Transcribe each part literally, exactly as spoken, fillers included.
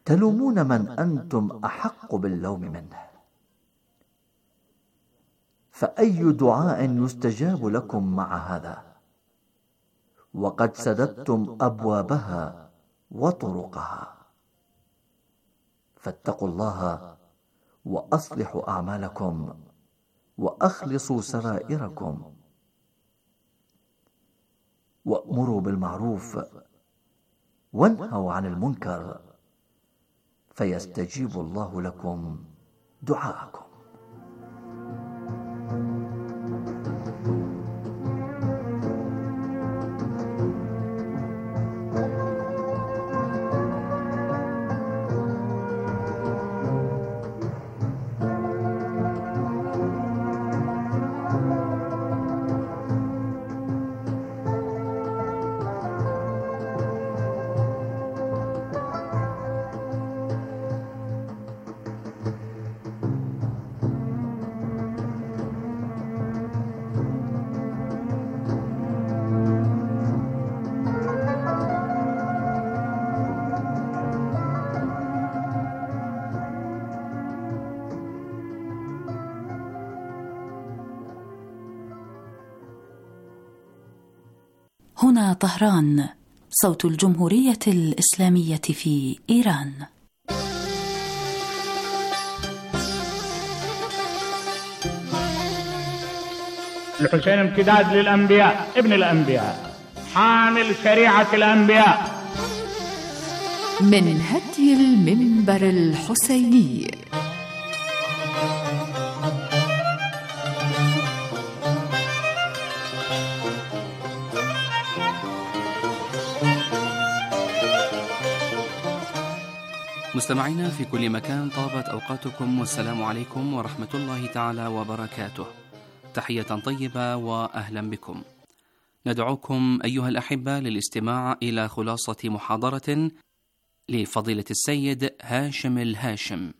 تلومون من أنتم أحق باللوم منه. فأي دعاء يستجاب لكم مع هذا وقد سددتم أبوابها وطرقها؟ فاتقوا الله وأصلحوا أعمالكم وأخلصوا سرائركم، وأمروا بالمعروف وانهوا عن المنكر، فيستجيب الله لكم دعاءكم. هنا طهران، صوت الجمهورية الإسلامية في إيران. الحسين امتداد للأنبياء، ابن الأنبياء، حامل شريعة الأنبياء. من هدي المنبر الحسيني. مستمعينا في كل مكان، طابت أوقاتكم والسلام عليكم ورحمة الله تعالى وبركاته. تحية طيبة وأهلا بكم. ندعوكم أيها الأحبة للاستماع إلى خلاصة محاضرة لفضيلة السيد هاشم الهاشم.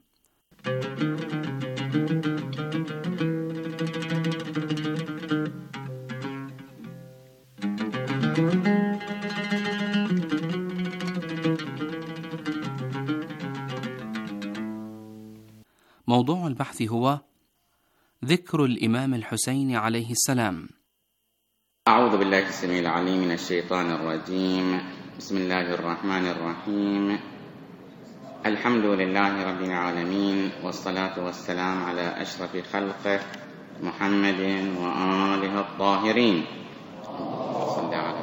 موضوع البحث هو ذكر الإمام الحسين عليه السلام. أعوذ بالله السميع العليم من الشيطان الرجيم. بسم الله الرحمن الرحيم. الحمد لله رب العالمين، والصلاة والسلام على أشرف خلقه محمد وآله الطاهرين. صلى على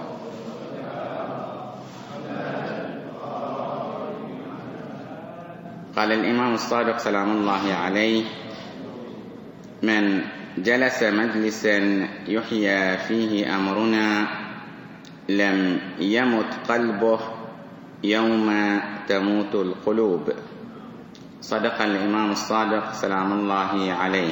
قال الإمام الصادق سلام الله عليه: من جلس مجلسا يحيى فيه أمرنا لم يمت قلبه يوم تموت القلوب. صدق الإمام الصادق سلام الله عليه.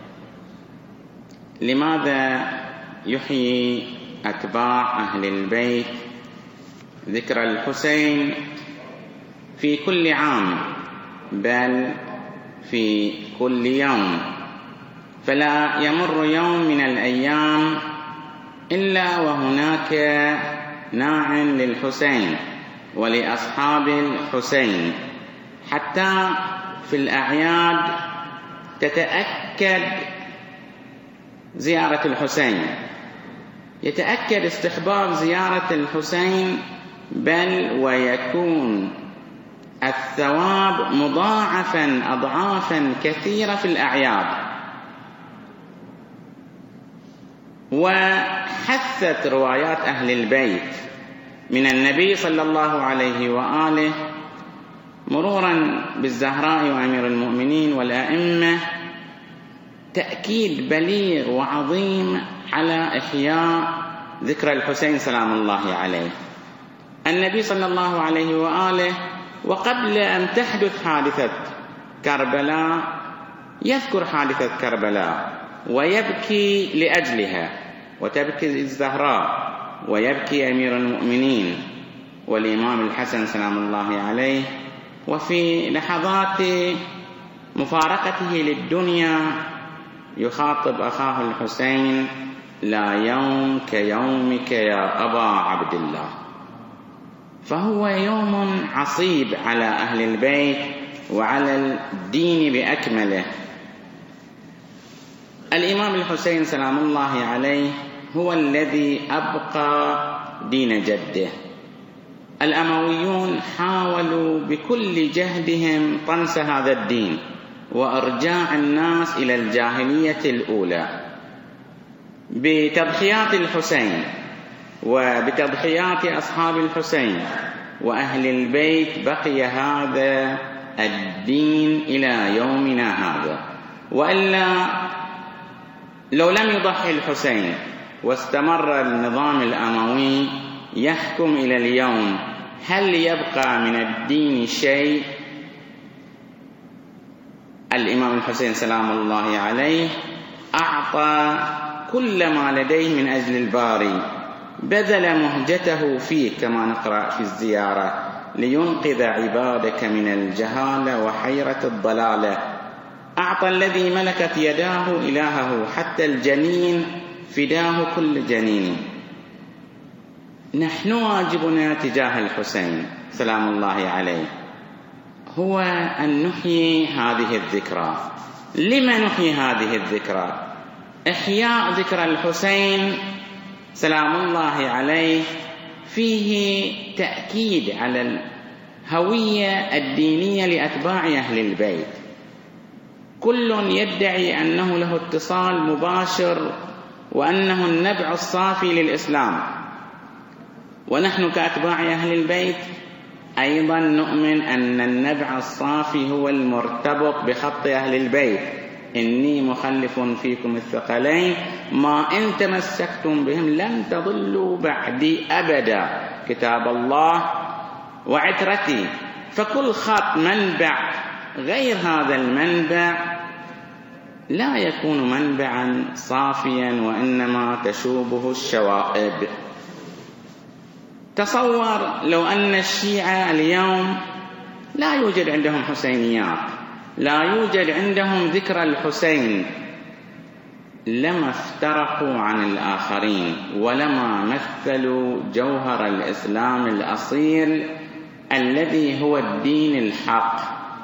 لماذا يحيي أتباع أهل البيت ذكر الحسين في كل عام، بل في كل يوم؟ فلا يمر يوم من الأيام إلا وهناك ناع للحسين ولأصحاب الحسين، حتى في الأعياد تتأكد زيارة الحسين، يتأكد استحباب زيارة الحسين، بل ويكون الثواب مضاعفا أضعافا كثيرة في الأعياد. وحثت روايات أهل البيت من النبي صلى الله عليه وآله مرورا بالزهراء وأمير المؤمنين والأئمة تأكيد بليغ وعظيم على إحياء ذكر الحسين سلام الله عليه. النبي صلى الله عليه وآله وقبل أن تحدث حادثة كربلاء يذكر حادثة كربلاء ويبكي لأجلها، وتبكي الزهراء ويبكي أمير المؤمنين والإمام الحسن سلام الله عليه. وفي لحظات مفارقته للدنيا يخاطب أخاه الحسين: لا يوم كيومك يا أبا عبد الله. فهو يوم عصيب على أهل البيت وعلى الدين بأكمله. الإمام الحسين سلام الله عليه هو الذي أبقى دين جده. الأمويون حاولوا بكل جهدهم طمس هذا الدين وإرجاع الناس إلى الجاهلية الأولى. بتضحيات الحسين وبتضحيات أصحاب الحسين وأهل البيت بقي هذا الدين إلى يومنا هذا. وإلا لو لم يضحي الحسين واستمر النظام الأموي يحكم إلى اليوم، هل يبقى من الدين شيء؟ الإمام الحسين سلام الله عليه أعطى كل ما لديه من أجل الباري، بذل مهجته فيه كما نقرأ في الزيارة لينقذ عبادك من الجهالة وحيرة الضلالة. أعطى الذي ملكت يداه إلهه، حتى الجنين فداه كل جنين. نحن واجبنا تجاه الحسين سلام الله عليه هو أن نحيي هذه الذكرى. لما نحيي هذه الذكرى؟ إحياء ذكرى الحسين سلام الله عليه فيه تأكيد على الهوية الدينية لأتباع أهل البيت. كل يدعي أنه له اتصال مباشر وأنه النبع الصافي للإسلام، ونحن كأتباع أهل البيت أيضا نؤمن أن النبع الصافي هو المرتبط بخط أهل البيت. إني مخلف فيكم الثقلين ما إن تمسكتم بهم لن تضلوا بعدي أبدا، كتاب الله وعترتي. فكل خط منبع غير هذا المنبع لا يكون منبعا صافيا وإنما تشوبه الشوائب. تصور لو أن الشيعة اليوم لا يوجد عندهم حسينيات، لا يوجد عندهم ذكر الحسين، لما افترقوا عن الآخرين ولما مثلوا جوهر الإسلام الأصيل الذي هو الدين الحق.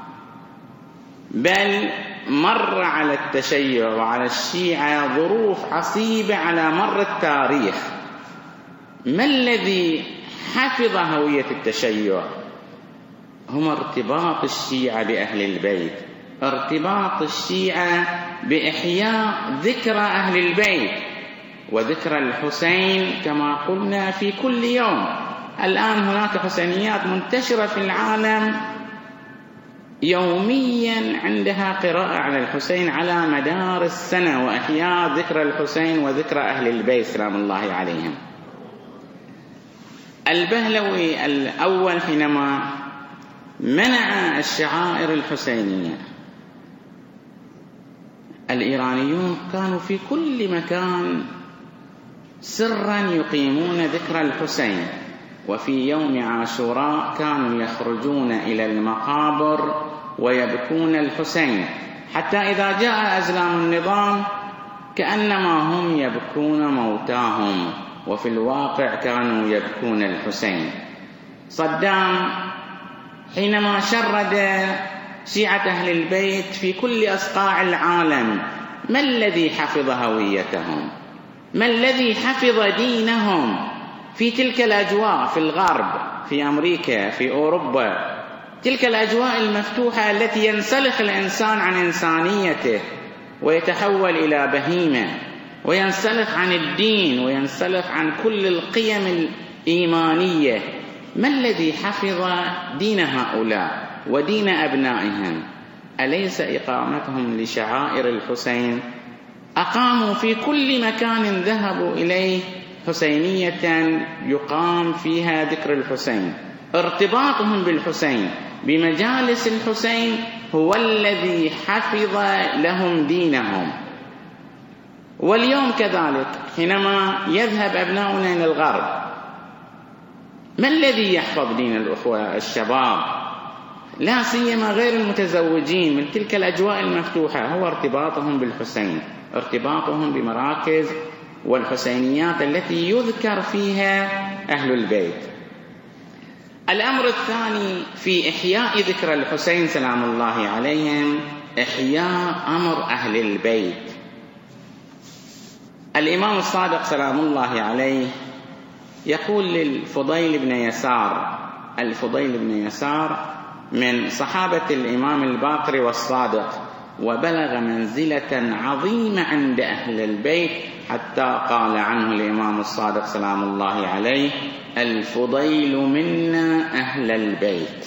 بل مر على التشيع وعلى الشيعة ظروف عصيبة على مر التاريخ. ما الذي حفظ هوية التشيع؟ هم ارتباط الشيعة بأهل البيت، ارتباط الشيعة بإحياء ذكرى أهل البيت وذكرى الحسين كما قلنا في كل يوم. الآن هناك حسينيات منتشرة في العالم يوميا عندها قراءة على الحسين على مدار السنة وإحياء ذكرى الحسين وذكرى أهل البيت سلام الله عليهم. البهلوي الأول حينما منع الشعائر الحسينية، الإيرانيون كانوا في كل مكان سرا يقيمون ذكرى الحسين، وفي يوم عاشوراء كانوا يخرجون إلى المقابر ويبكون الحسين، حتى إذا جاء أزلام النظام كأنما هم يبكون موتاهم، وفي الواقع كانوا يبكون الحسين. صدام حينما شرد شيعة أهل البيت في كل أصقاع العالم، ما الذي حفظ هويتهم؟ ما الذي حفظ دينهم في تلك الأجواء في الغرب، في أمريكا، في أوروبا، تلك الأجواء المفتوحة التي ينسلخ الإنسان عن إنسانيته ويتحول إلى بهيمة، وينسلخ عن الدين وينسلخ عن كل القيم الإيمانية. ما الذي حفظ دين هؤلاء ودين أبنائهم؟ أليس إقامتهم لشعائر الحسين؟ أقاموا في كل مكان ذهبوا إليه حسينية يقام فيها ذكر الحسين. ارتباطهم بالحسين بمجالس الحسين هو الذي حفظ لهم دينهم. واليوم كذلك حينما يذهب أبناؤنا إلى الغرب، ما الذي يحفظ دين الأخوة الشباب لا سيما غير المتزوجين من تلك الأجواء المفتوحة؟ هو ارتباطهم بالحسين، ارتباطهم بمراكز والحسينيات التي يذكر فيها أهل البيت. الأمر الثاني في إحياء ذكر الحسين سلام الله عليهم إحياء أمر أهل البيت. الإمام الصادق سلام الله عليه يقول للفضيل بن يسار، الفضيل بن يسار من صحابة الإمام الباقر والصادق، وبلغ منزلة عظيمة عند أهل البيت حتى قال عنه الإمام الصادق سلام الله عليه: الفضيل منا أهل البيت.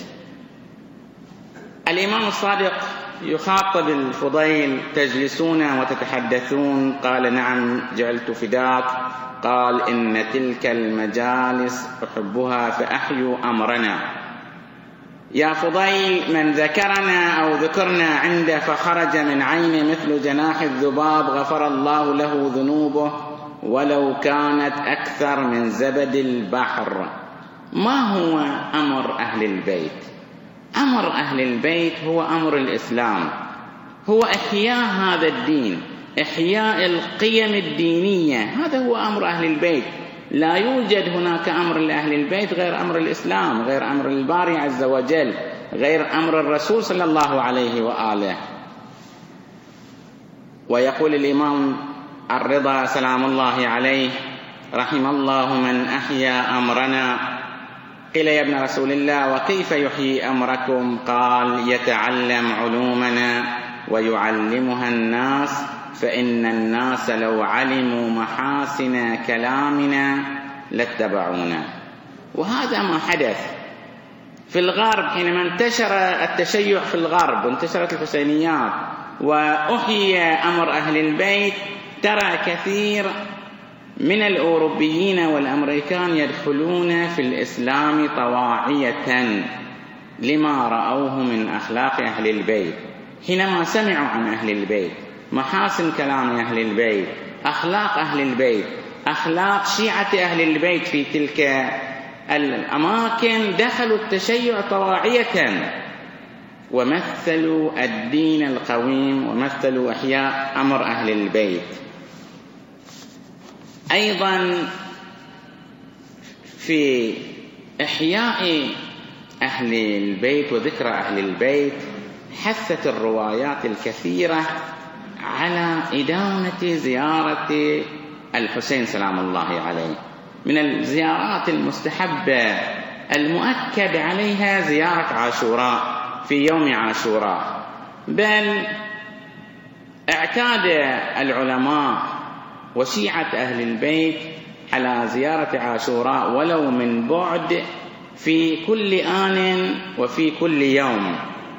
الإمام الصادق يخاطب الفضيل: تجلسون وتتحدثون؟ قال: نعم، جعلت فداك. قال: إن تلك المجالس أحبها فأحيوا أمرنا. يا فضيل، من ذكرنا أو ذكرنا عنده فخرج من عينه مثل جناح الذباب غفر الله له ذنوبه ولو كانت أكثر من زبد البحر. ما هو أمر أهل البيت؟ أمر أهل البيت هو أمر الإسلام، هو إحياء هذا الدين، إحياء القيم الدينية، هذا هو أمر أهل البيت. لا يوجد هناك أمر لأهل البيت غير أمر الإسلام، غير أمر الباري عز وجل، غير أمر الرسول صلى الله عليه وآله. ويقول الإمام الرضا سلام الله عليه: رحم الله من أحيا أمرنا. قيل: يا ابن رسول الله، وكيف يحيي أمركم؟ قال: يتعلم علومنا ويعلمها الناس، فإن الناس لو علموا محاسن كلامنا لاتبعونا. وهذا ما حدث في الغرب حينما انتشر التشيع في الغرب وانتشرت الحسينيات وأحيي أمر أهل البيت. ترى كثير من الأوروبيين والأمريكان يدخلون في الإسلام طواعية لما رأوه من أخلاق أهل البيت، حينما سمعوا عن أهل البيت، محاسن كلام أهل البيت، أخلاق أهل البيت، أخلاق شيعة أهل البيت في تلك الأماكن، دخلوا التشيع طواعية ومثلوا الدين القويم ومثلوا إحياء أمر أهل البيت. أيضا في إحياء أهل البيت وذكر أهل البيت حثت الروايات الكثيرة على إدامة زيارة الحسين سلام الله عليه. من الزيارات المستحبة المؤكد عليها زيارة عاشوراء في يوم عاشوراء، بل اعتاد العلماء وشيعة أهل البيت على زيارة عاشوراء ولو من بعد في كل آن وفي كل يوم.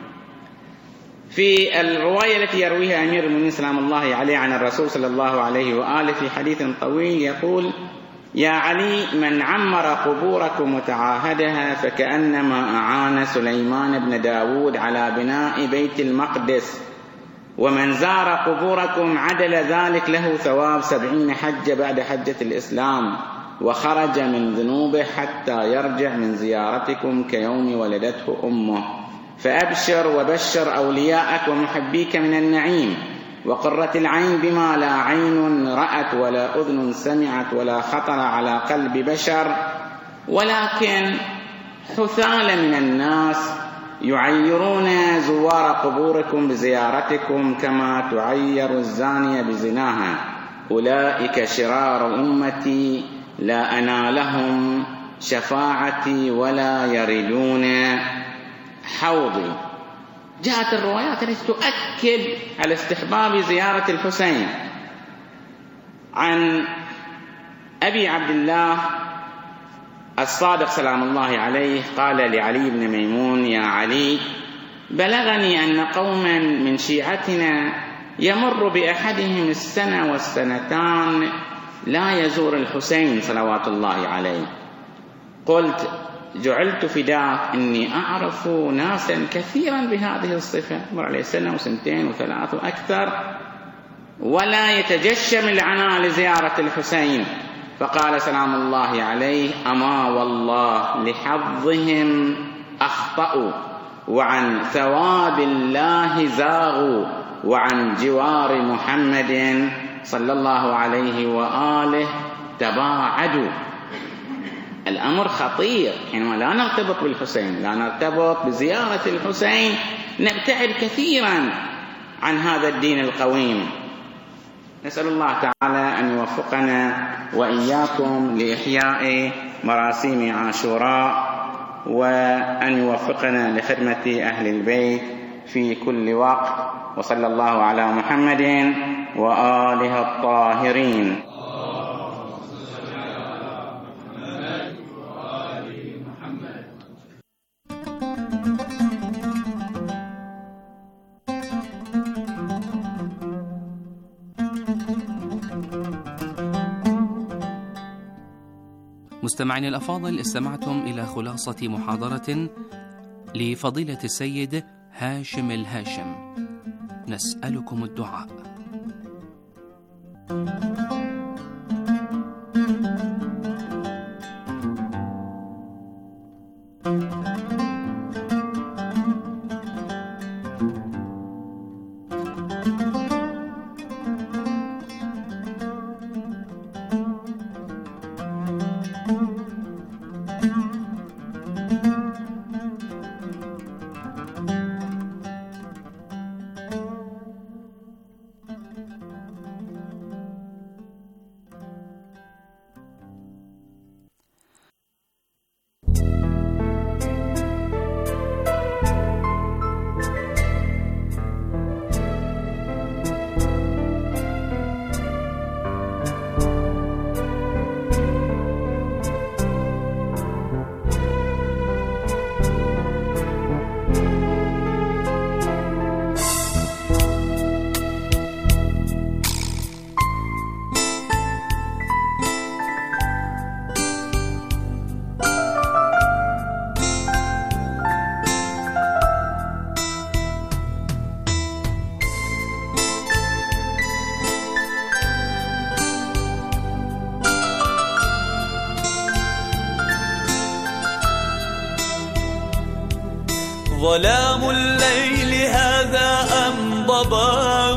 في الرواية التي يرويها أمير المؤمنين سلام الله عليه عن الرسول صلى الله عليه وآله في حديث طويل يقول: يا علي، من عمر قبوركم وتعاهدها فكأنما أعان سليمان بن داود على بناء بيت المقدس، ومن زار قبوركم عدل ذلك له ثواب سبعين حجة بعد حجة الإسلام، وخرج من ذنوبه حتى يرجع من زيارتكم كيوم ولدته أمه. فأبشر وبشر أولياءك ومحبيك من النعيم وقرة العين بما لا عين رأت ولا أذن سمعت ولا خطر على قلب بشر. ولكن حثال من الناس يعيرون زوار قبوركم بزيارتكم كما تعير الزانية بزناها. أولئك شرار أمتي لا أنالهم شفاعتي ولا يردون حوضي. جاءت الروايات التي تؤكد على استحباب زيارة الحسين. عن أبي عبد الله الصادق سلام الله عليه قال لعلي بن ميمون: يا علي، بلغني أن قوما من شيعتنا يمر بأحدهم السنة والسنتان لا يزور الحسين صلوات الله عليه. قلت: جعلت فداك، إني أعرف ناسا كثيرا بهذه الصفة، مر عليه سنة وسنتين وثلاث وأكثر ولا يتجشم العناء لزيارة الحسين. فقال سلام الله عليه: أما والله لحظهم أخطأوا، وعن ثواب الله زاغوا، وعن جوار محمد صلى الله عليه وآله تباعدوا. الأمر خطير حينما لا نرتبط بالحسين، لا نرتبط بزيارة الحسين، نبتعد كثيرا عن هذا الدين القويم. نسأل الله تعالى أن يوفقنا وإياكم لإحياء مراسيم عاشوراء، وأن يوفقنا لخدمة أهل البيت في كل وقت. وصلى الله على محمد وآله الطاهرين. مستمعين الأفاضل، استمعتم إلى خلاصة محاضرة لفضيلة السيد هاشم الهاشم. نسألكم الدعاء. ظلام الليل هذا أم ضباب،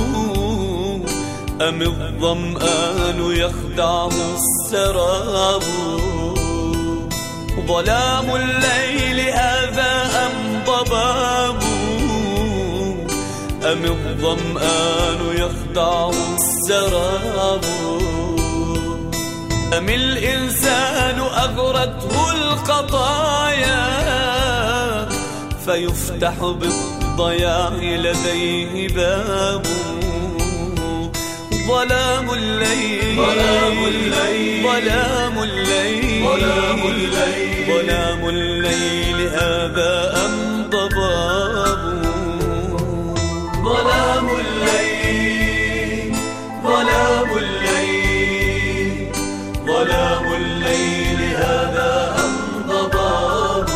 أم الظمآن يخدعه السراب. ظلام الليل هذا أم ضباب، أم الظمآن يخدعه السراب. أم الإنسان أغرته الخطايا، فيفتح بالضياع لديه باب. ظلام الليل ظلام الليل ظلام الليل ظلام الليل ظلام الليل هذا أم ضباب. ظلام الليل ظلام الليل ظلام الليل هذا أم ضباب.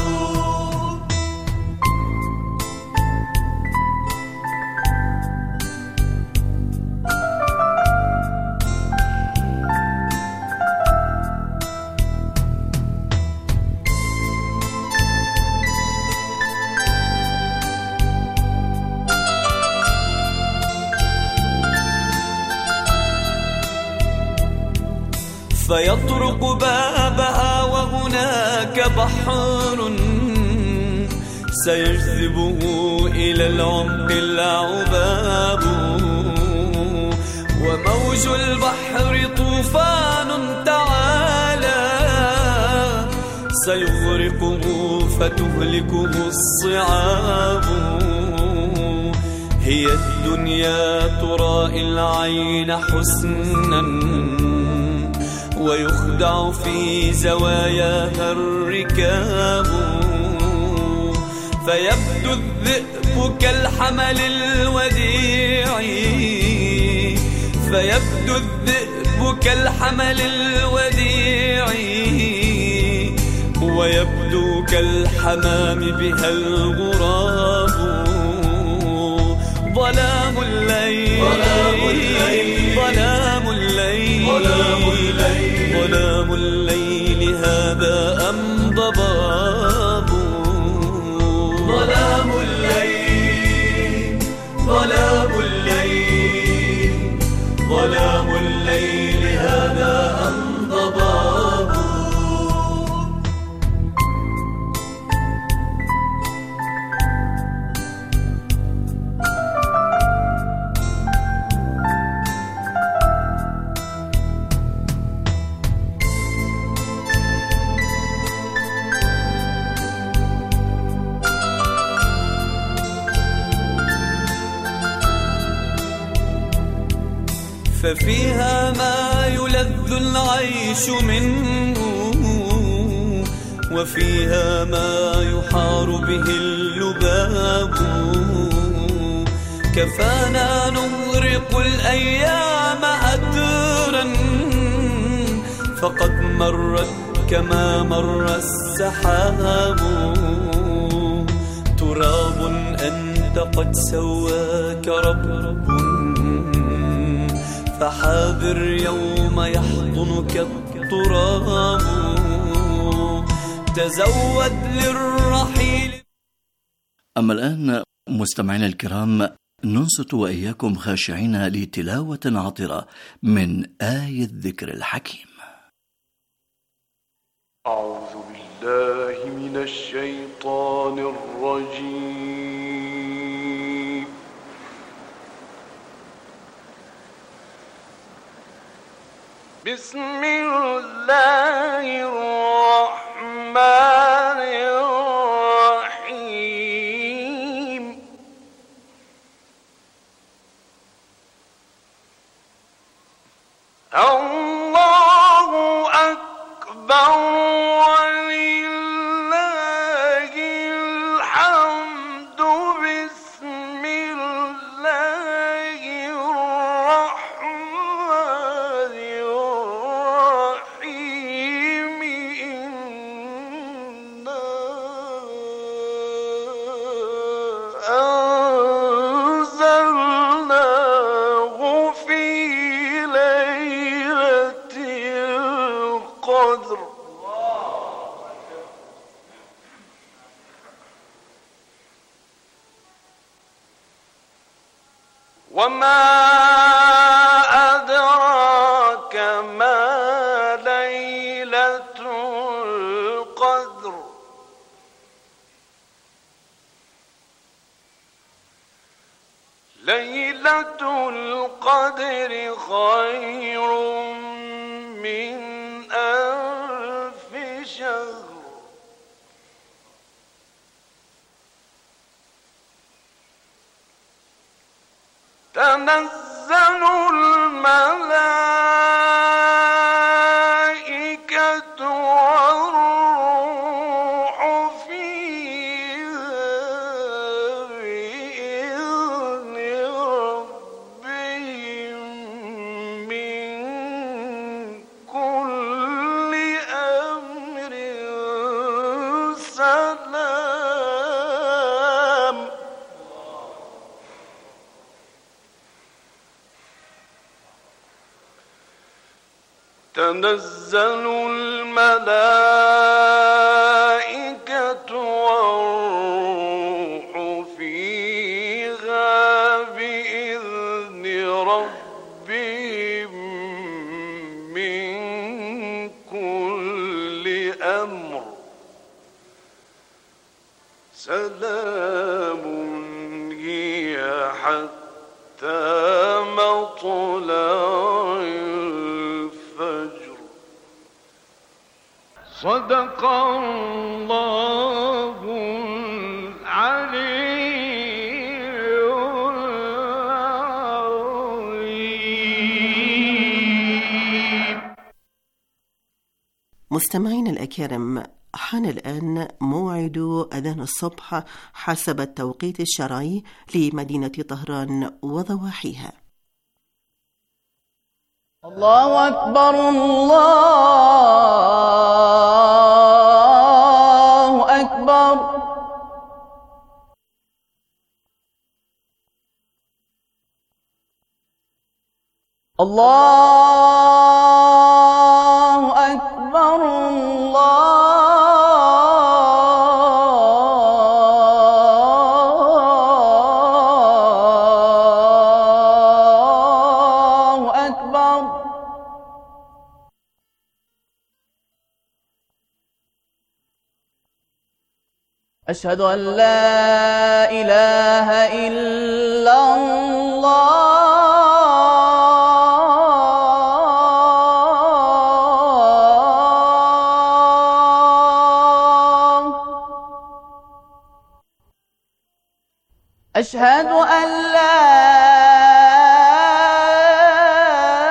فيطرق بابها وهناك بحر سيجذبه إلى العمق العباب. وموج البحر طوفان تعالى سيغرقه فتهلكه الصعاب. هي الدنيا ترائي العين حسنا ويخدع في زواياها الركاب. فيبدو الذئب كالحمل الوديع فيبدو الذئب كالحمل الوديع ويبدو كالحمام بها الغراب. ظلام الليل ظلام الليل ظلام الليل ظلام الليل ظلام الليل هذا أم ضباب. ظلام الليل ظلام الليل ظلام الليل هذا أم ضباب. ففيها ما يلذ العيش منه، وفيها ما يحار به اللباب. كفانا نغرق الأيام أدرا، فقد مرت كما مر السحاب. تراب أنت قد سواك رب، فحاذر يوم يحضنك التراب. تزود للرحيل. أما الآن مستمعينا الكرام، ننصت وإياكم خاشعين لتلاوة عطرة من آية الذكر الحكيم. أعوذ بالله من الشيطان الرجيم. بسم الله الرحمن الرحيم. الله أكبر ولله الحمد. بسم الله الرحمن الرحيم. إنا أنزلناه في ليلة القدر. وما أدراك ما ليلة القدر. ليلة القدر خير من ألف شهر. تنزل الملائكة والروح فيها بإذن ربهم من كل أمر سلام. تنزل الملائكة والروح فيها بإذن ربهم من كل أمر سلام هي حتى مطلع الفجر. صدق الله العلي العظيم. مستمعين الأكارم، حان الآن موعد أذان الصبح حسب التوقيت الشرعي لمدينة طهران وضواحيها. الله أكبر الله أكبر. الله أكبر الله أكبر. أشهد أن لا إله إلا الله. أشهد أن لا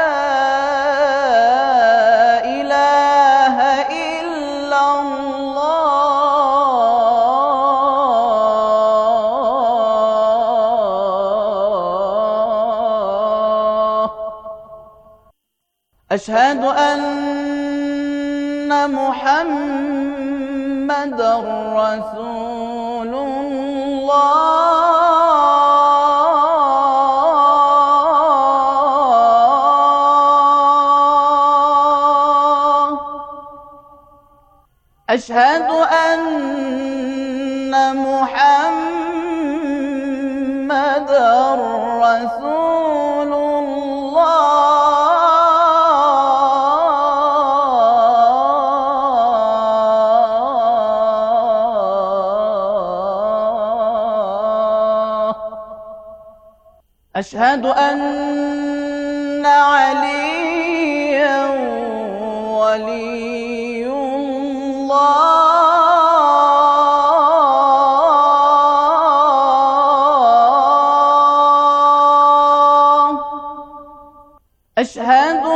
أشهد أن محمد رسول الله. أشهد أن محمد رسول الله. أشهد أن عليا ولي الله. أشهد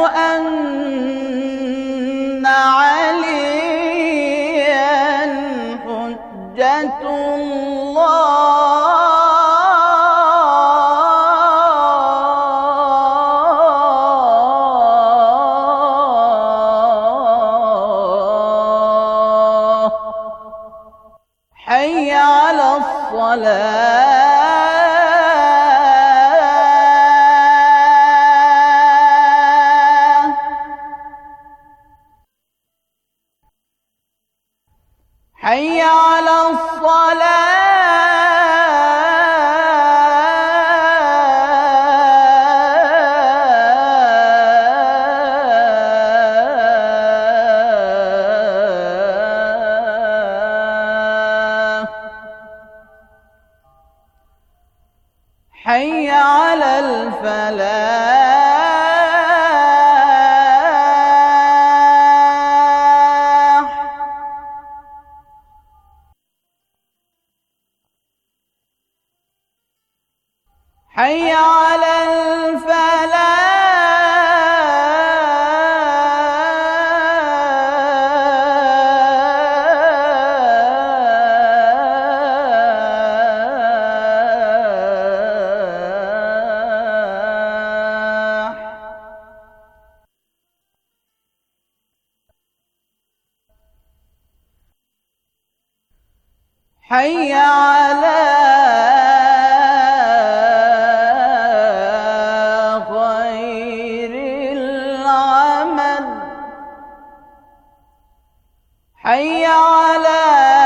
أن عليا حجة الله. حي على الصلاة. حي على الصلاة. حي على الفلاح. حي على الفلاح. حي على خير العمل. حي على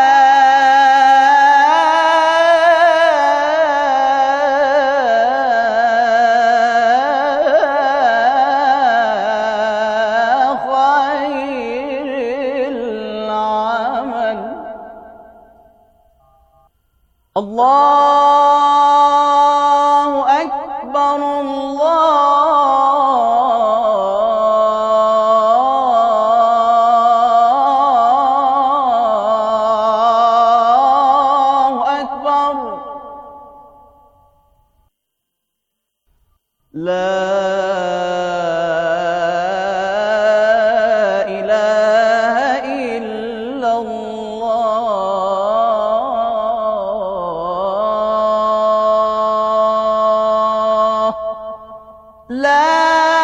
خير العمل. الله أكبر الله أكبر. لا إله إلا الله. لا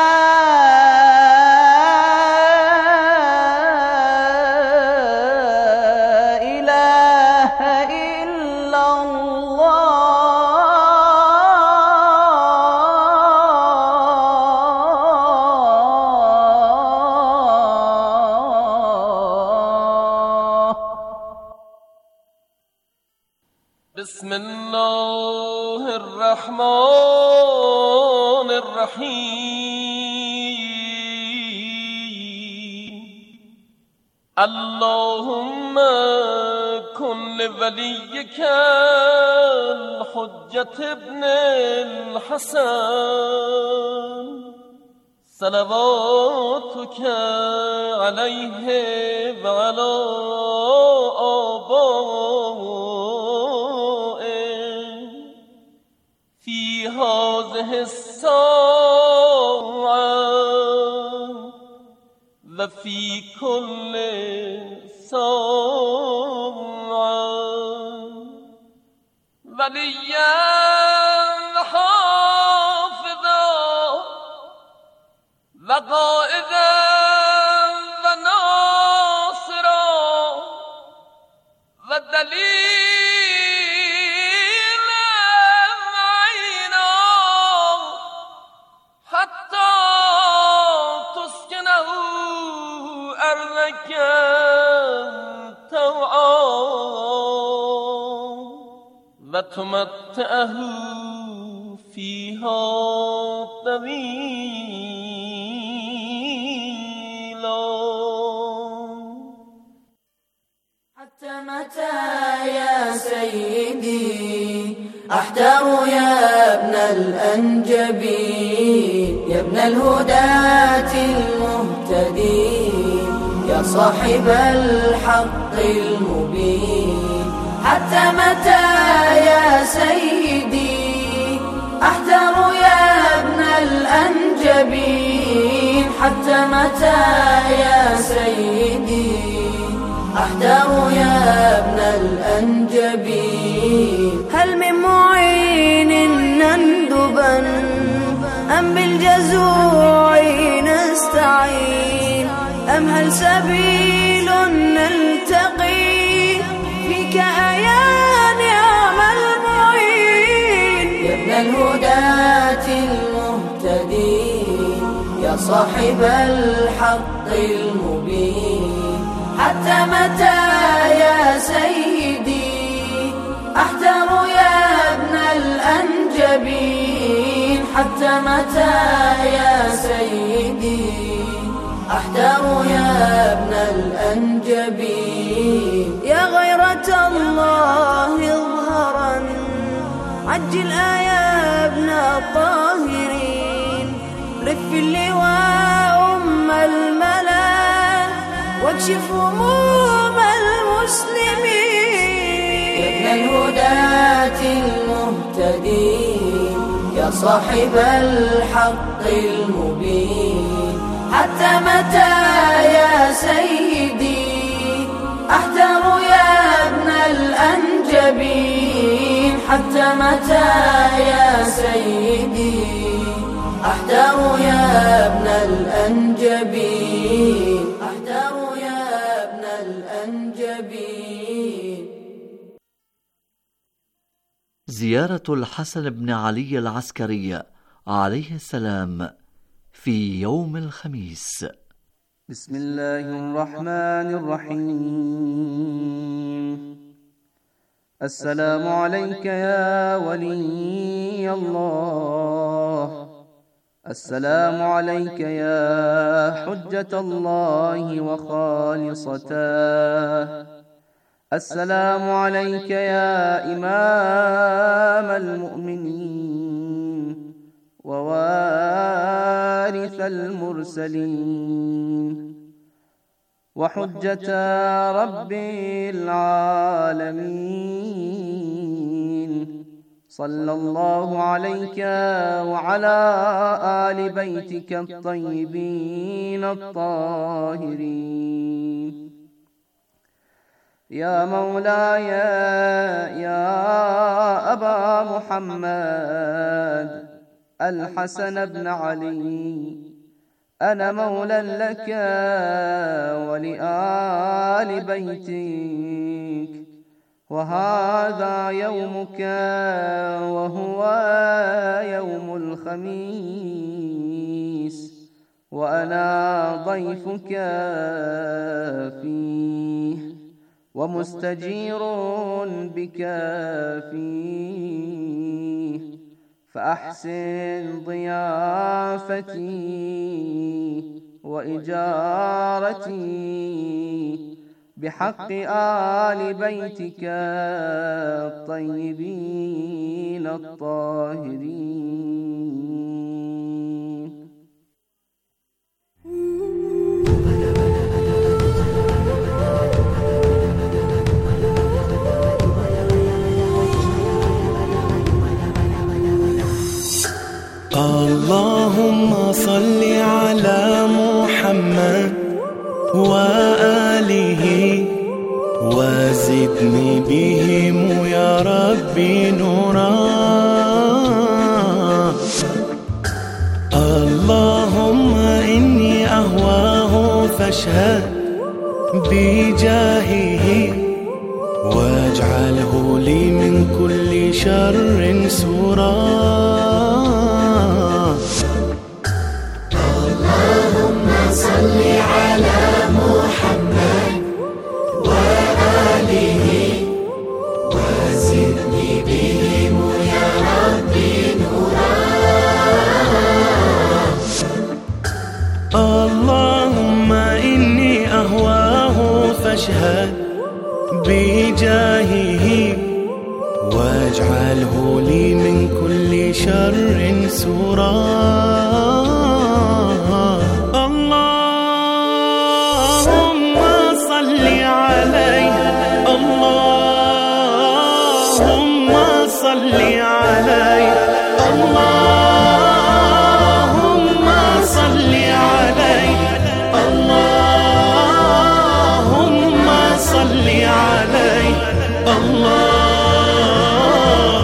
إله إلا الله. بسم الله الرحمن الرحيم. اللهم كن لوليك الحجة ابن الحسن صلواتك عليه وعلى آبائه في هذه الساعة وفي كل ساعة وليا وحافظا وقائدا و ناصرا و دلیلا عینا حتی تسکنه ارضک طوعا و تمتعه فيها طويلا. حتى متى يا سيدي أحتار يا ابن الأنجبين يا ابن الهداة المهتدين يا صاحب الحق المبين. حتى متى يا سيدي أحتار يا ابن الأنجبين حتى متى يا سيدي أحتار يا ابن الأنجبين. هل من معين نندبا أم بالجزوع نستعين أم هل سبيل نلتقي فيك يا نعم المعين يا ابن الهداة المهتدين يا صاحب الحق المبين. حتى متى يا سيدي أحتار يا ابن الأنجبين حتى متى يا سيدي أحتار يا ابن الأنجبين. يا غيرة الله اظهرا عجل يا ابن الطاهرين رف اللواء أم الملا واكشف هموم المسلمين يا ابن الهداة المهتدين يا صاحب الحق المبين. حتى متى يا سيدي أحتار يا ابن الأنجبين حتى متى يا سيدي أحتار يا ابن الأنجبين أحتار يا ابن الأنجبين. زيارة الحسن بن علي العسكري عليه السلام في يوم الخميس. بسم الله الرحمن الرحيم. السلام عليك يا ولي الله السلام عليك يا حجة الله وخالصته السلام عليك يا إمام المؤمنين ووارث المرسلين وحجة رب العالمين. صلى الله عليك وعلى آل بيتك الطيبين الطاهرين. يا مولاي يا أبا محمد الحسن بن علي أنا مولى لك ولآل بيتك وهذا يومك وهو يوم الخميس وأنا ضيفك فيه ومستجير بك فيه فأحسن ضيافتي وإجارتي بحق آل بيتك الطيبين الطاهرين. اللهم صل على محمد وآله وزدني بهم يا ربي نورا. اللهم إن فاشهد بجاهه واجعله لي من كل شر سورا. اللهم صل على محمد وآله وزدني بهم يا ربي نورا. اللهم إني أهواه فاشهد بجاهه واجعله لي من كل شر سورا. اللهم صل عليه اللهم صل عليه اللهم صل عليه اللهم صل عليه الله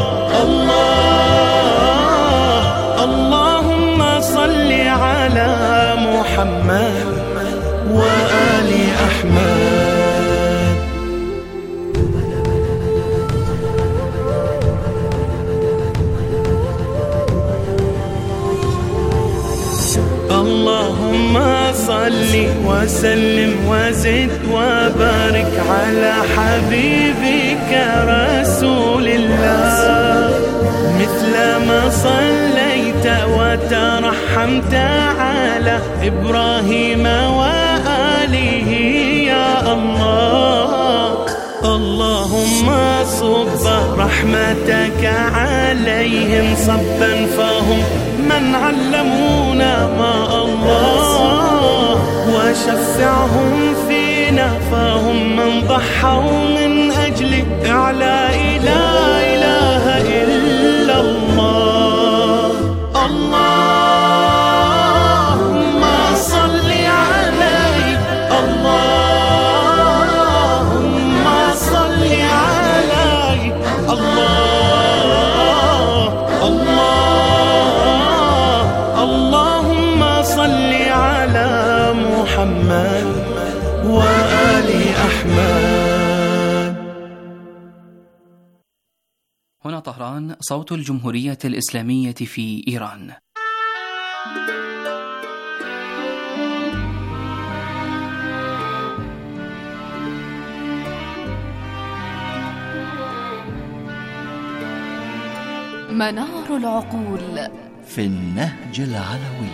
الله اللهم صل على محمد وآل أحمد. اللهم صل وسلم وزد وبارك على حبيبك رسول الله مثل ما صليت وترحمت على إبراهيم وآله يا الله. اللهم صب رحمتك عليهم صبا فهم من علمونا ما الله وشفعهم فينا فهم من ضحوا من أجل إعلاء لا إله إلا الله. اللهم صل عليه اللهم صل عليه الله الله اللهم صل على محمد وآل أحمد. هنا طهران، صوت الجمهورية الإسلامية في إيران. منار العقول في النهج العلوي.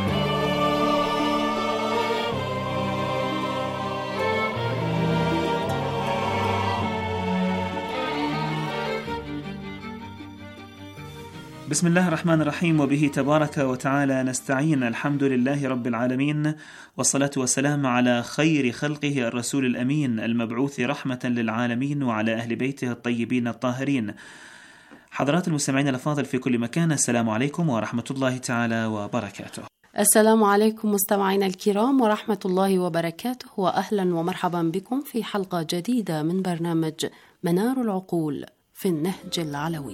بسم الله الرحمن الرحيم، وبه تبارك وتعالى نستعين. الحمد لله رب العالمين، والصلاة والسلام على خير خلقه الرسول الأمين المبعوث رحمة للعالمين وعلى أهل بيته الطيبين الطاهرين. حضرات المستمعين الأفاضل في كل مكان، السلام عليكم ورحمة الله تعالى وبركاته. السلام عليكم مستمعينا الكرام ورحمة الله وبركاته، وأهلا ومرحبا بكم في حلقة جديدة من برنامج منار العقول في النهج العلوي.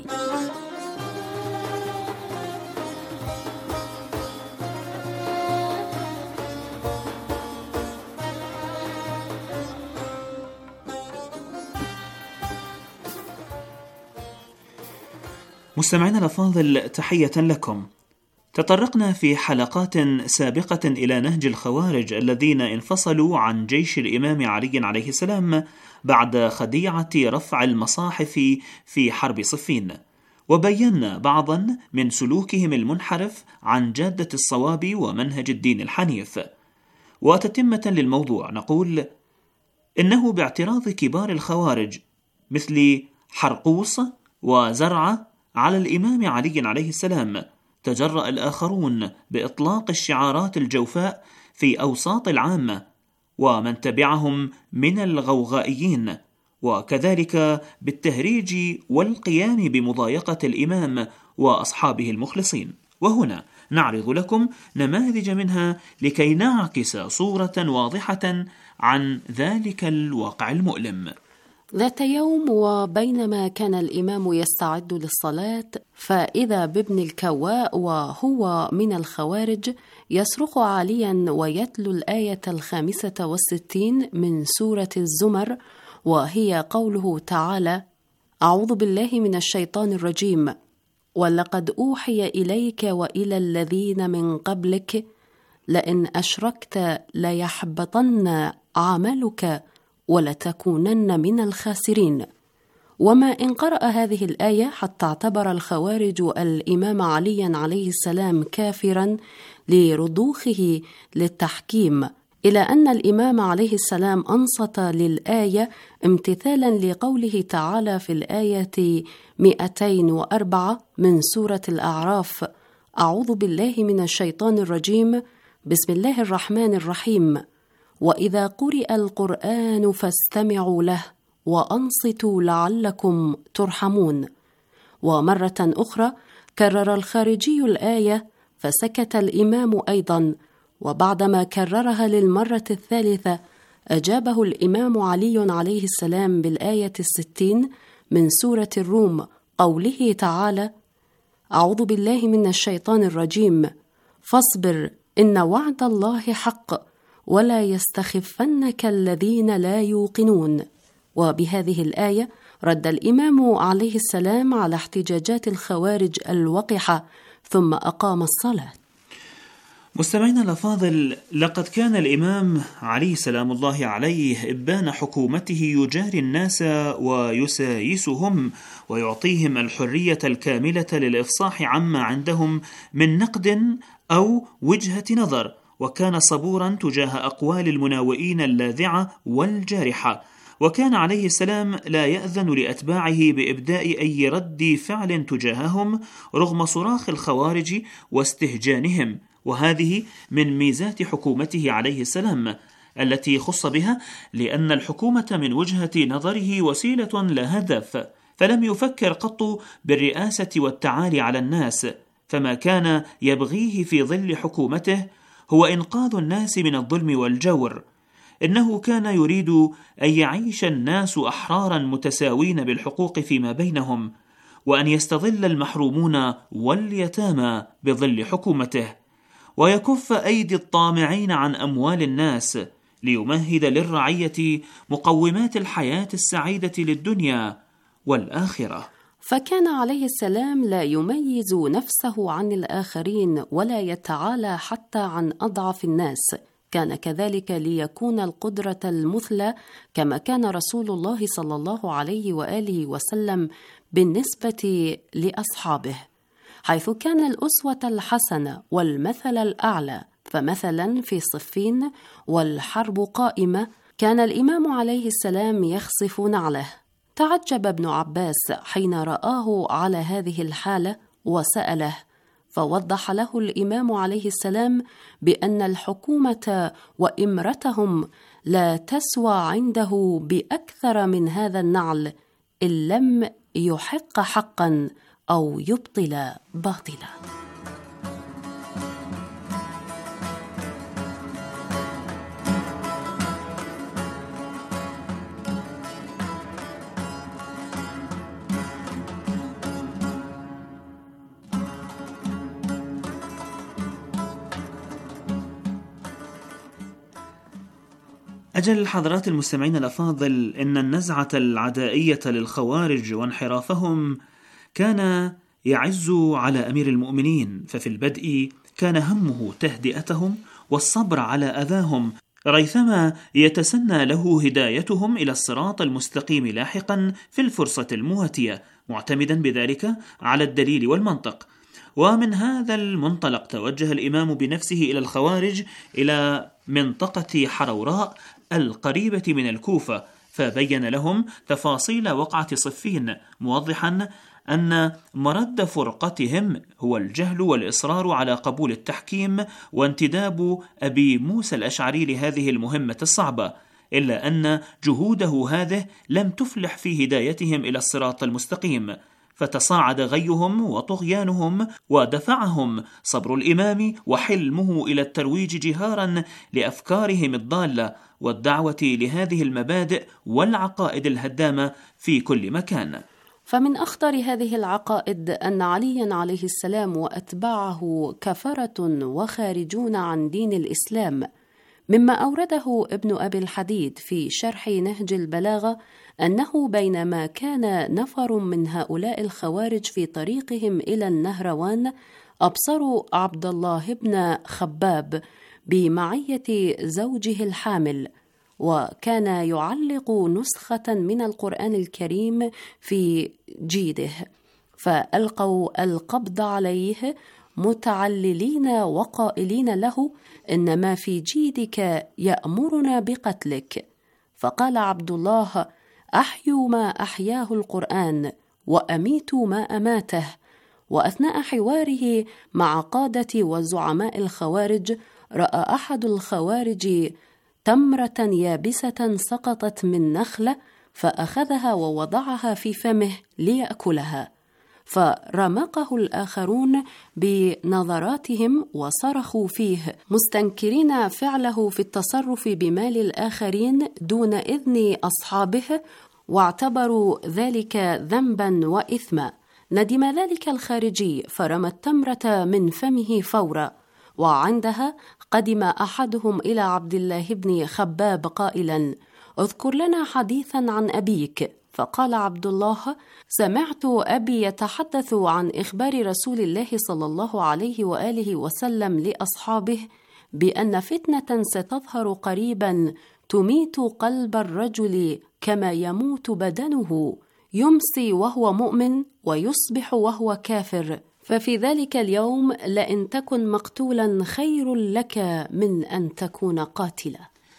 مستمعينا الأفاضل، تحية لكم. تطرقنا في حلقات سابقة إلى نهج الخوارج الذين انفصلوا عن جيش الإمام علي عليه السلام بعد خديعة رفع المصاحف في حرب صفين، وبينا بعضا من سلوكهم المنحرف عن جادة الصواب ومنهج الدين الحنيف. وتتمة للموضوع نقول إنه باعتراض كبار الخوارج مثل حرقوس وزرعة على الإمام علي عليه السلام تجرأ الآخرون بإطلاق الشعارات الجوفاء في أوساط العامة ومن تبعهم من الغوغائيين، وكذلك بالتهريج والقيام بمضايقة الإمام وأصحابه المخلصين. وهنا نعرض لكم نماذج منها لكي نعكس صورة واضحة عن ذلك الواقع المؤلم. ذات يوم وبينما كان الإمام يستعد للصلاة فإذا بابن الكواء وهو من الخوارج يصرخ عاليا ويتلو الآية الخامسة والستين من سورة الزمر، وهي قوله تعالى: أعوذ بالله من الشيطان الرجيم، ولقد أوحي إليك وإلى الذين من قبلك لئن أشركت ليحبطن عملك ولتكونن من الخاسرين. وما إن قرأ هذه الآية حتى اعتبر الخوارج الإمام عليا عليه السلام كافرا لرضوخه للتحكيم، إلى أن الإمام عليه السلام أنصت للآية امتثالا لقوله تعالى في الآية مئتين وأربعة من سورة الأعراف: أعوذ بالله من الشيطان الرجيم، بسم الله الرحمن الرحيم، وإذا قرئ القرآن فاستمعوا له وأنصتوا لعلكم ترحمون. ومرة أخرى كرر الخارجي الآية فسكت الإمام أيضا، وبعدما كررها للمرة الثالثة أجابه الإمام علي عليه السلام بالآية الستين من سورة الروم، قوله تعالى: أعوذ بالله من الشيطان الرجيم، فاصبر إن وعد الله حق ولا يستخفنك الذين لا يوقنون. وبهذه الآية رد الإمام عليه السلام على احتجاجات الخوارج الوقحة ثم أقام الصلاة. مستمعينا الأفاضل، لقد كان الإمام علي سلام الله عليه إبان حكومته يجاري الناس ويسايسهم ويعطيهم الحرية الكاملة للإفصاح عما عندهم من نقد أو وجهة نظر، وكان صبورا تجاه أقوال المناوئين اللاذعة والجارحة، وكان عليه السلام لا يأذن لأتباعه بإبداء أي رد فعل تجاههم رغم صراخ الخوارج واستهجانهم. وهذه من ميزات حكومته عليه السلام التي خص بها لأن الحكومة من وجهة نظره وسيلة لا هدف، فلم يفكر قط بالرئاسة والتعالي على الناس، فما كان يبغيه في ظل حكومته هو إنقاذ الناس من الظلم والجور. إنه كان يريد أن يعيش الناس أحرارا متساوين بالحقوق فيما بينهم، وأن يستظل المحرومون واليتامى بظل حكومته، ويكف أيدي الطامعين عن أموال الناس، ليمهد للرعية مقومات الحياة السعيدة للدنيا والآخرة. فكان عليه السلام لا يميز نفسه عن الآخرين ولا يتعالى حتى عن أضعف الناس. كان كذلك ليكون القدرة المثلى كما كان رسول الله صلى الله عليه وآله وسلم بالنسبة لأصحابه، حيث كان الأسوة الحسنة والمثل الأعلى. فمثلا في صفين والحرب قائمة كان الإمام عليه السلام يخصف نعله. تعجب ابن عباس حين رآه على هذه الحالة وسأله، فوضح له الإمام عليه السلام بأن الحكومة وإمرتهم لا تسوى عنده بأكثر من هذا النعل إن لم يحق حقا أو يبطل باطلا. أجل حضرات المستمعين الأفاضل، إن النزعة العدائية للخوارج وانحرافهم كان يعز على أمير المؤمنين، ففي البدء كان همه تهدئتهم والصبر على أذاهم، ريثما يتسنى له هدايتهم إلى الصراط المستقيم لاحقا في الفرصة المواتية، معتمدا بذلك على الدليل والمنطق. ومن هذا المنطلق توجه الإمام بنفسه إلى الخوارج إلى منطقة حروراء القريبة من الكوفة، فبين لهم تفاصيل وقعة صفين، موضحا أن مرد فرقتهم هو الجهل والإصرار على قبول التحكيم وانتداب أبي موسى الأشعري لهذه المهمة الصعبة، إلا أن جهوده هذه لم تفلح في هدايتهم إلى الصراط المستقيم، فتصاعد غيهم وطغيانهم، ودفعهم صبر الإمام وحلمه إلى الترويج جهارا لأفكارهم الضالة والدعوة لهذه المبادئ والعقائد الهدامة في كل مكان. فمن أخطر هذه العقائد أن عليا عليه السلام وأتباعه كفرة وخارجون عن دين الإسلام، مما أورده ابن أبي الحديد في شرح نهج البلاغة أنه بينما كان نفر من هؤلاء الخوارج في طريقهم إلى النهروان أبصروا عبد الله بن خباب بمعية زوجه الحامل، وكان يعلق نسخة من القرآن الكريم في جيده، فألقوا القبض عليه متعللين وقائلين له: إن ما في جيدك يأمرنا بقتلك. فقال عبد الله: أحيوا ما أحياه القرآن وأميتوا ما أماته. وأثناء حواره مع قادة وزعماء الخوارج رأى أحد الخوارج تمرة يابسة سقطت من نخلة فأخذها ووضعها في فمه ليأكلها، فرمقه الآخرون بنظراتهم وصرخوا فيه مستنكرين فعله في التصرف بمال الآخرين دون إذن أصحابه، واعتبروا ذلك ذنبا وإثما. ندم ذلك الخارجي فرمى التمرة من فمه فورا، وعندها قدم أحدهم إلى عبد الله بن خباب قائلا: اذكر لنا حديثا عن أبيك. فقال عبد الله: سمعت أبي يتحدث عن إخبار رسول الله صلى الله عليه وآله وسلم لأصحابه بأن فتنة ستظهر قريبا تميت قلب الرجل كما يموت بدنه، يمسي وهو مؤمن ويصبح وهو كافر، ففي ذلك اليوم لئن تكن مقتولا خير لك من أن تكون قاتلا.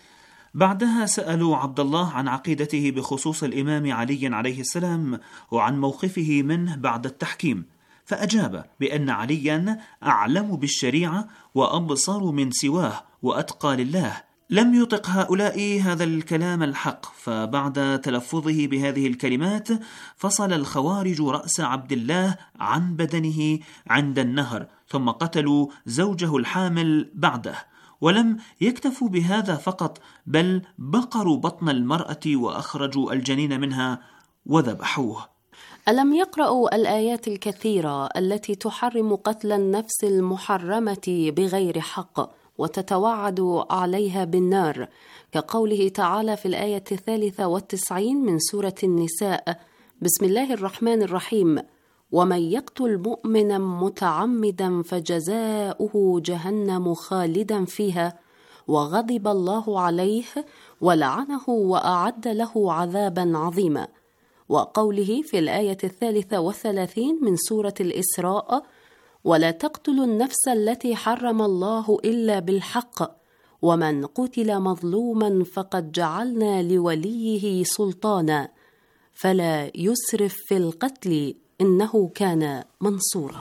بعدها سألوا عبد الله عن عقيدته بخصوص الإمام علي عليه السلام وعن موقفه منه بعد التحكيم، فأجاب بأن عليا أعلم بالشريعة وأبصر من سواه وأتقى لله. لم يطق هؤلاء هذا الكلام الحق، فبعد تلفظه بهذه الكلمات فصل الخوارج رأس عبد الله عن بدنه عند النهر، ثم قتلوا زوجه الحامل بعده. ولم يكتفوا بهذا فقط، بل بقروا بطن المرأة وأخرجوا الجنين منها وذبحوه. ألم يقرأوا الآيات الكثيرة التي تحرم قتل النفس المحرمة بغير حق وتتوعد عليها بالنار، كقوله تعالى في الآية الثالثة والتسعين من سورة النساء: بسم الله الرحمن الرحيم: ومن يقتل مؤمنا متعمدا فجزاؤه جهنم خالدا فيها وغضب الله عليه ولعنه وأعد له عذابا عظيما. وقوله في الآية الثالثة والثلاثين من سورة الإسراء: ولا تقتلوا النفس التي حرم الله إلا بالحق ومن قتل مظلوما فقد جعلنا لوليه سلطانا فلا يسرف في القتل إنه كان منصورا.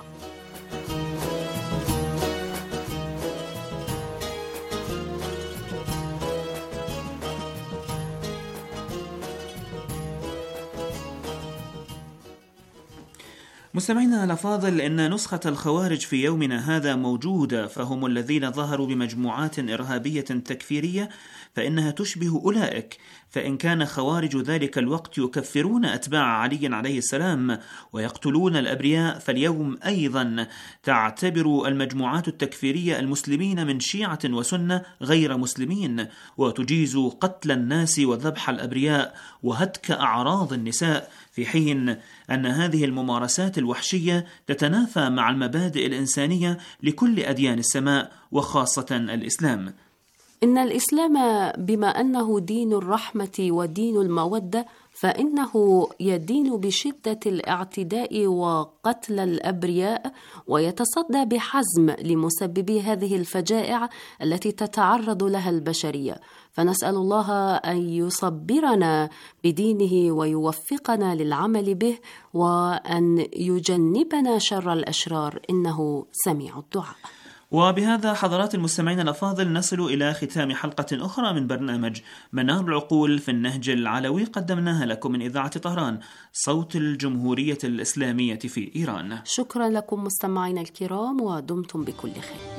مستمعينا الأفاضل، إن نسخة الخوارج في يومنا هذا موجودة، فهم الذين ظهروا بمجموعات إرهابية تكفيرية فإنها تشبه أولئك. فإن كان خوارج ذلك الوقت يكفرون أتباع علي عليه السلام ويقتلون الأبرياء، فاليوم أيضا تعتبر المجموعات التكفيرية المسلمين من شيعة وسنة غير مسلمين، وتجيز قتل الناس وذبح الأبرياء وهتك أعراض النساء، في حين أن هذه الممارسات الوحشية تتنافى مع المبادئ الإنسانية لكل أديان السماء وخاصة الإسلام. إن الإسلام بما أنه دين الرحمة ودين المودة، فإنه يدين بشدة الاعتداء وقتل الأبرياء، ويتصدى بحزم لمسببي هذه الفجائع التي تتعرض لها البشرية. فنسأل الله أن يصبرنا بدينه ويوفقنا للعمل به، وأن يجنبنا شر الأشرار، إنه سميع الدعاء. وبهذا حضرات المستمعين الأفاضل نصل إلى ختام حلقة أخرى من برنامج منار العقول في النهج العلوي، قدمناها لكم من إذاعة طهران صوت الجمهورية الإسلامية في إيران. شكرا لكم مستمعين الكرام، ودمتم بكل خير.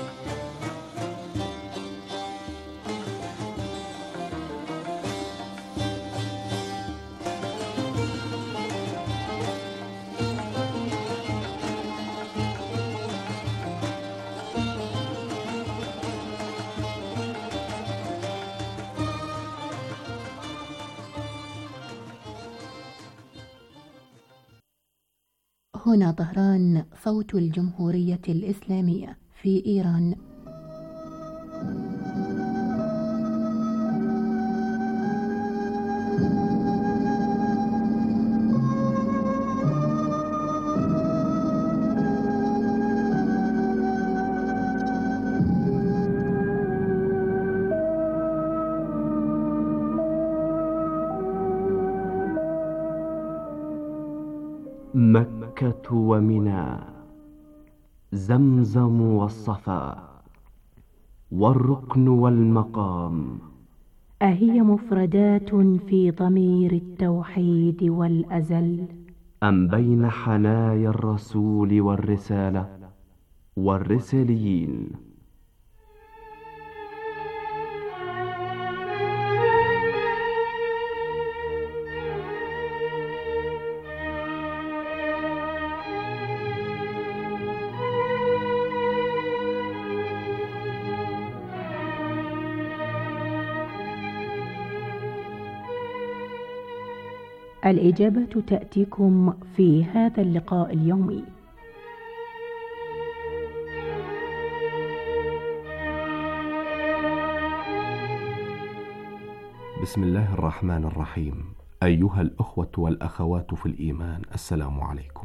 هنا طهران صوت الجمهورية الإسلامية في إيران. مكة ومنى، زمزم والصفا، والركن والمقام، أهي مفردات في ضمير التوحيد والأزل، أم بين حنايا الرسول والرسالة والرساليين؟ الإجابة تأتيكم في هذا اللقاء اليومي. بسم الله الرحمن الرحيم. أيها الأخوة والأخوات في الإيمان، السلام عليكم.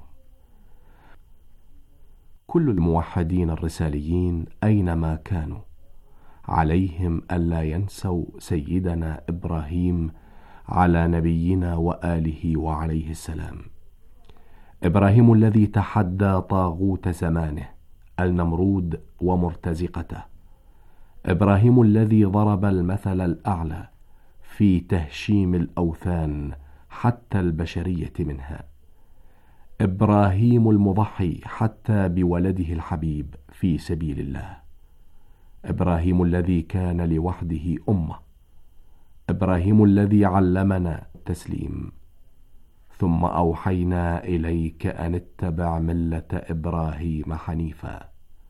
كل الموحدين الرساليين أينما كانوا عليهم ألا ينسوا سيدنا إبراهيم على نبينا وآله وعليه السلام. إبراهيم الذي تحدى طاغوت زمانه النمرود ومرتزقته، إبراهيم الذي ضرب المثل الأعلى في تهشيم الأوثان حتى البشرية منها، إبراهيم المضحي حتى بولده الحبيب في سبيل الله، إبراهيم الذي كان لوحده أمة، إبراهيم الذي علمنا تسليم. ثم أوحينا إليك أن اتبع ملة إبراهيم حنيفا.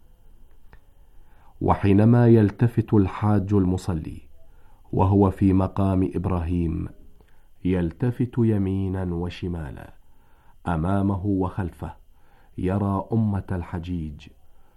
وحينما يلتفت الحاج المصلي وهو في مقام إبراهيم، يلتفت يمينا وشمالا، أمامه وخلفه، يرى أمة الحجيج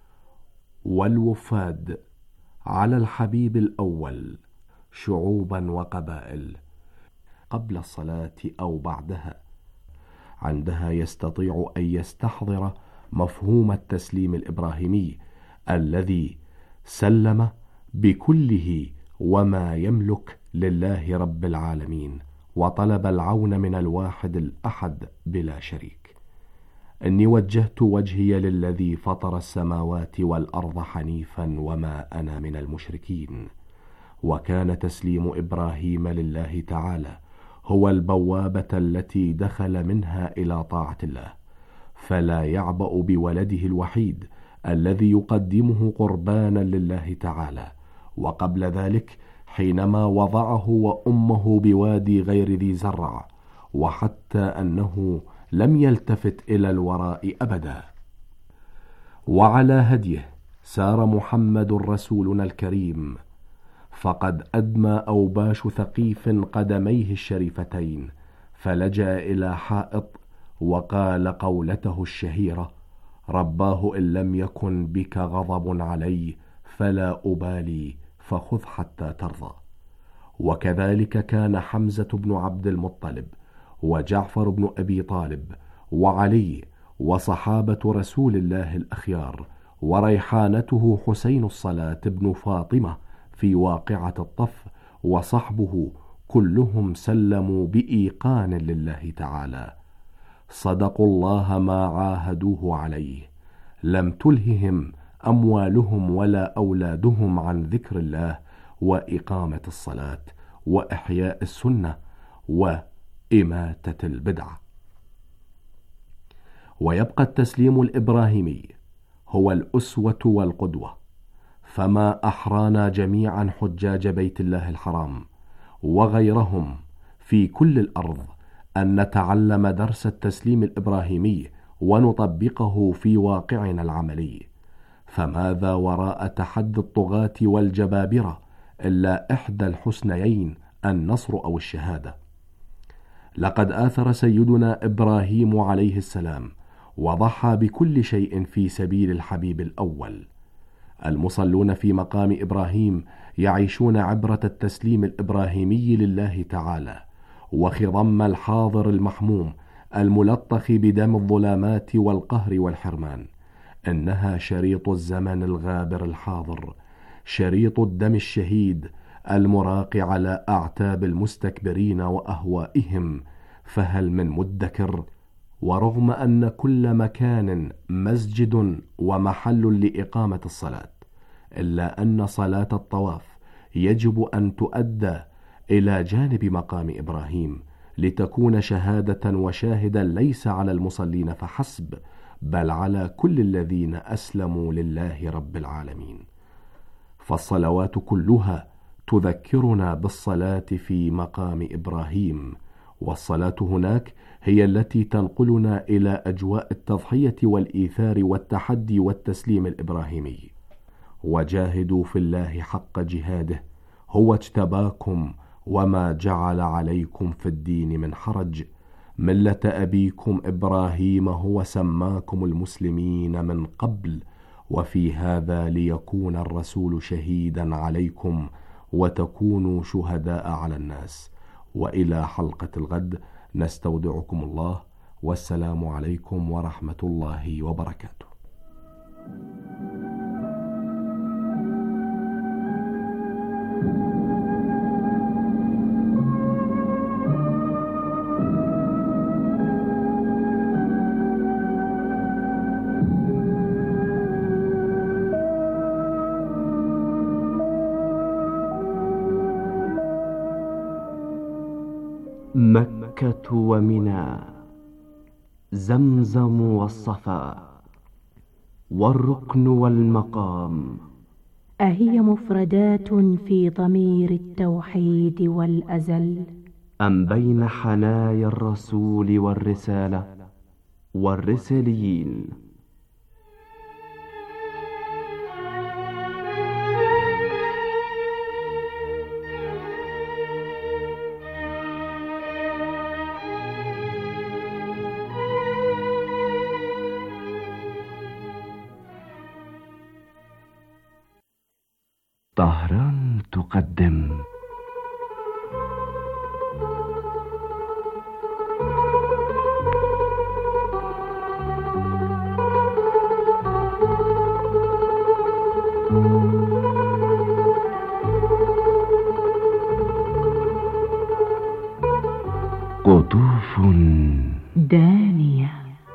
والوفاد على الحبيب الأول، شعوبا وقبائل، قبل الصلاة أو بعدها. عندها يستطيع أن يستحضر مفهوم التسليم الإبراهيمي الذي سلم بكله وما يملك لله رب العالمين، وطلب العون من الواحد الأحد بلا شريك. إني وجهت وجهي للذي فطر السماوات والأرض حنيفا وما أنا من المشركين. وكان تسليم إبراهيم لله تعالى هو البوابة التي دخل منها إلى طاعة الله، فلا يعبأ بولده الوحيد الذي يقدمه قربانا لله تعالى. وقبل ذلك حينما وضعه وأمه بوادي غير ذي زرع، وحتى أنه لم يلتفت إلى الوراء أبدا. وعلى هديه سار محمد رسولنا الكريم، فقد أدمى أوباش ثقيف قدميه الشريفتين، فلجأ إلى حائط وقال قولته الشهيرة: رباه إن لم يكن بك غضب علي فلا أبالي، فخذ حتى ترضى. وكذلك كان حمزة بن عبد المطلب وجعفر بن أبي طالب وعلي وصحابة رسول الله الأخيار، وريحانته حسين الصلاة بن فاطمة في واقعة الطف، وصحبه كلهم سلموا بإيقان لله تعالى. صدقوا الله ما عاهدوه عليه، لم تلههم أموالهم ولا أولادهم عن ذكر الله وإقامة الصلاة وإحياء السنة وإماتة البدعة. ويبقى التسليم الإبراهيمي هو الأسوة والقدوة، فما أحرانا جميعا حجاج بيت الله الحرام وغيرهم في كل الأرض أن نتعلم درس التسليم الإبراهيمي ونطبقه في واقعنا العملي. فماذا وراء تحدي الطغاة والجبابرة إلا إحدى الحسنيين، النصر أو الشهادة. لقد آثر سيدنا إبراهيم عليه السلام وضحى بكل شيء في سبيل الحبيب الأول. المصلون في مقام إبراهيم يعيشون عبرة التسليم الإبراهيمي لله تعالى، وخضم الحاضر المحموم الملطخ بدم الظلامات والقهر والحرمان. إنها شريط الزمن الغابر الحاضر، شريط الدم الشهيد المراق على أعتاب المستكبرين وأهوائهم، فهل من مدكر؟ ورغم أن كل مكان مسجد ومحل لإقامة الصلاة، إلا أن صلاة الطواف يجب أن تؤدى إلى جانب مقام إبراهيم لتكون شهادة وشاهدا ليس على المصلين فحسب، بل على كل الذين أسلموا لله رب العالمين. فالصلوات كلها تذكرنا بالصلاة في مقام إبراهيم، والصلاة هناك هي التي تنقلنا إلى أجواء التضحية والإيثار والتحدي والتسليم الإبراهيمي. وجاهدوا في الله حق جهاده، هو اجتباكم وما جعل عليكم في الدين من حرج، ملة أبيكم إبراهيم هو سماكم المسلمين من قبل، وفي هذا ليكون الرسول شهيدا عليكم وتكونوا شهداء على الناس. وإلى حلقة الغد نستودعكم الله، والسلام عليكم ورحمة الله وبركاته. مكة ومنى، زمزم والصفا، والركن والمقام، أهي مفردات في ضمير التوحيد والأزل، أم بين حنايا الرسول والرسالة والرساليين؟ طهران تقدم قطوف دانية.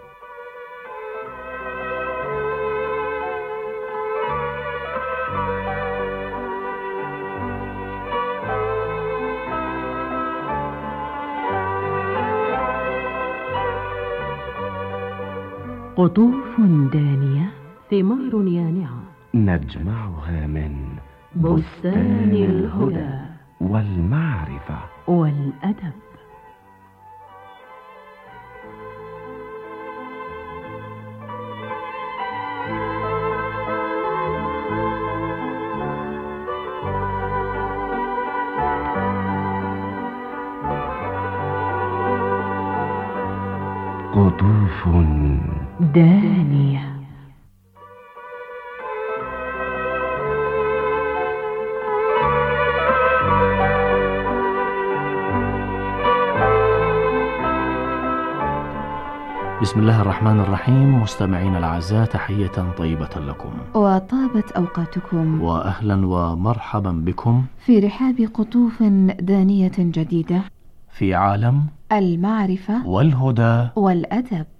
قطوف دانية، ثمار يانعة، نجمعها من بستان الهدى والمعرفة والأدب. قطوف دانية. بسم الله الرحمن الرحيم. مستمعين الأعزاء، تحية طيبة لكم وطابت أوقاتكم، وأهلا ومرحبا بكم في رحاب قطوف دانية جديدة في عالم المعرفة والهدى والأدب.